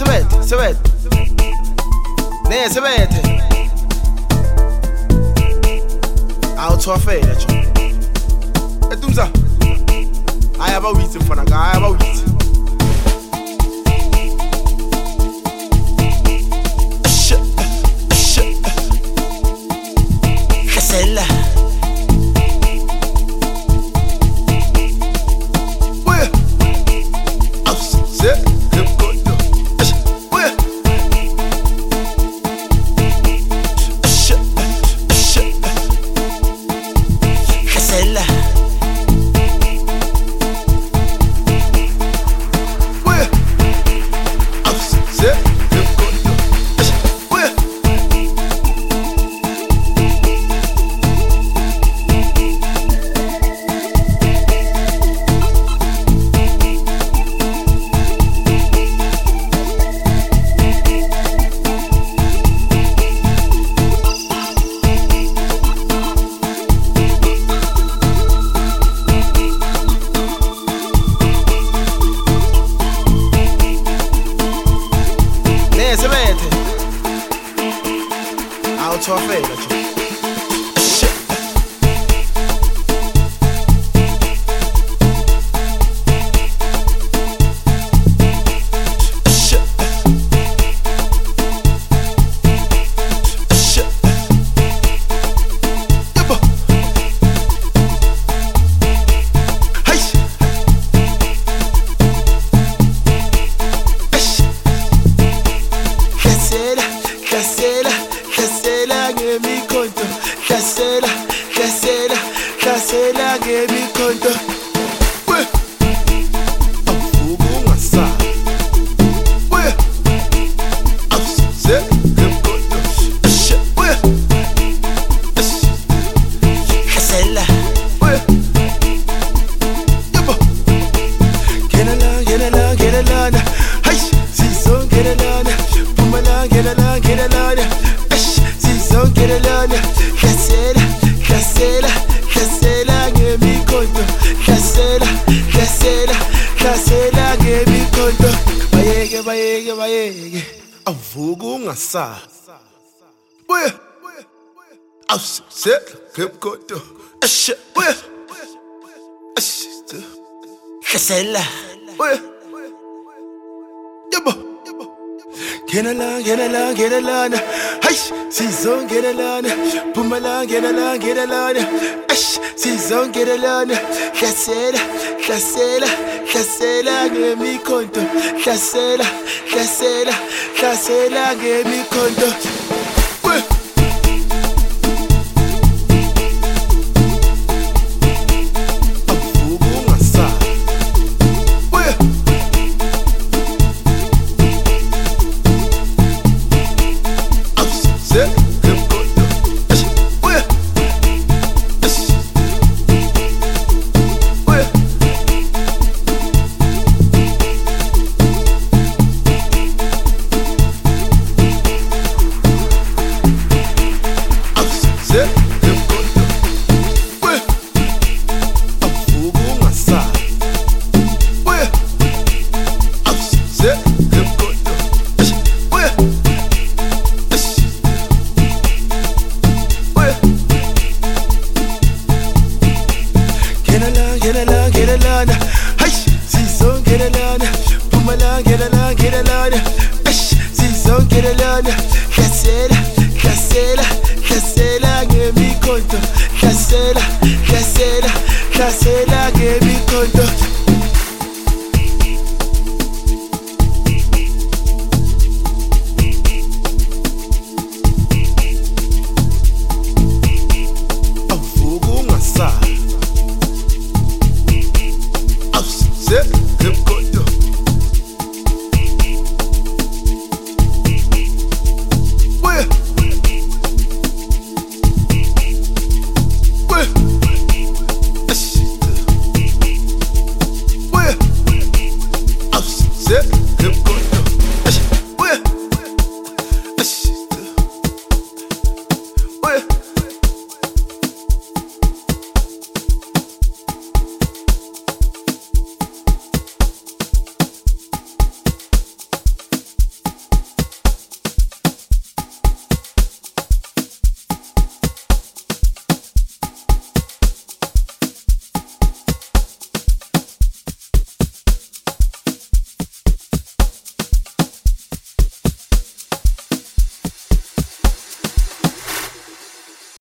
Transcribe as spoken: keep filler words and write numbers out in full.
sebete, sebete. Ne sebete. Awuthwafela nje. Etumza. Ayaba withi mfana ka, ayaba withi. Khasela. Awuthwafela nje. Khasela, khasela, khasela ngemi konto. We avuka ungasa. We awuse ngemi konto. We khasela. We yabo. Gena la, gena la, gena la. Hey, season gena la. Pumala gena la, gena la. Season gena la. Khasela, khasela, khasela ngemi konto. Khasela, khasela, khasela ngemi konto. Bayeke, bayeke, bayeke. Avuka ungasa. We awuse ngemi konto. Ashe, we ashe. Khasela. We yabo. Gena la, gena la, gena la. Hey, season gena la. Pumala gena la, gena la. Ash, season gena la. Khasela, khasela, khasela ngemi konto. Khasela, khasela, khasela ngemi konto. We khasela, khasela, khasela ngemi konto. Khasela, khasela, khasela ngemi konto.